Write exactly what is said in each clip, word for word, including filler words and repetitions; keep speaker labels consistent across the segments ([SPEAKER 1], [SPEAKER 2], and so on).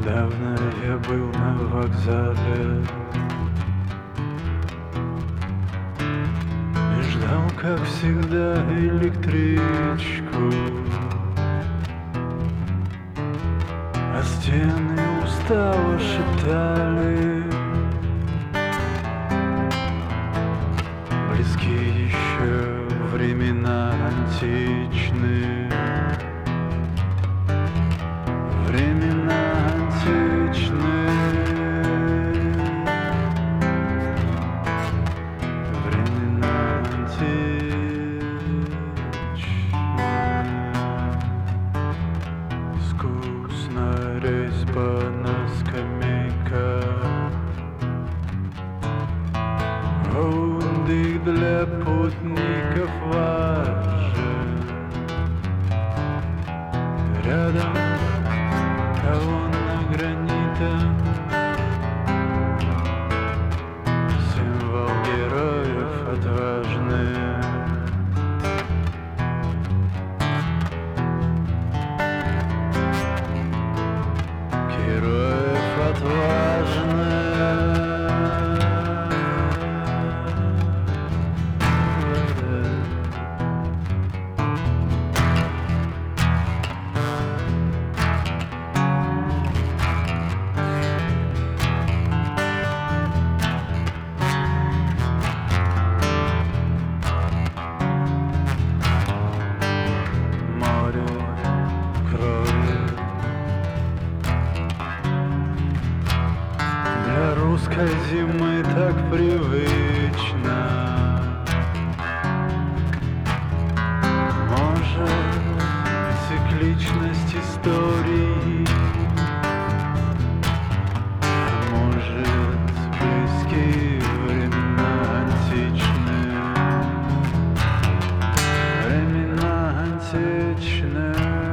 [SPEAKER 1] Недавно я был на вокзале и ждал, как всегда, электричку, а стены устало шептали: близки еще времена античные, времена античные, времена античные. Искусная резьба на скамейках, отдых для путников важен. Рядом колонна гранита, символ героев отважных. Героев отважных. Русской зимы так привычно. Может, цикличность истории, может, близкие времена античные, времена античные,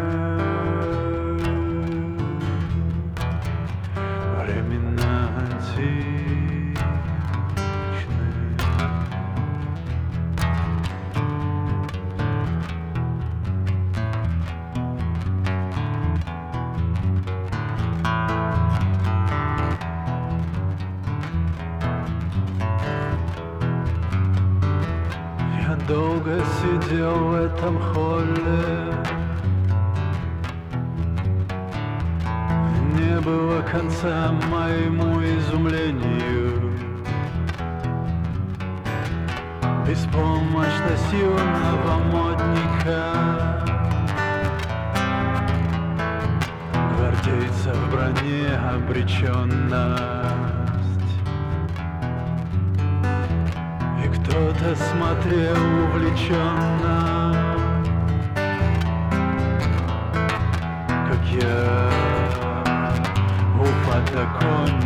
[SPEAKER 1] времена античные. Я долго сидел в этом холле, не было конца моему изумлению, беспомощность юного модника, гвардейца в броне обреченность. И кто-то смотрел увлеченно, как я у подоконника.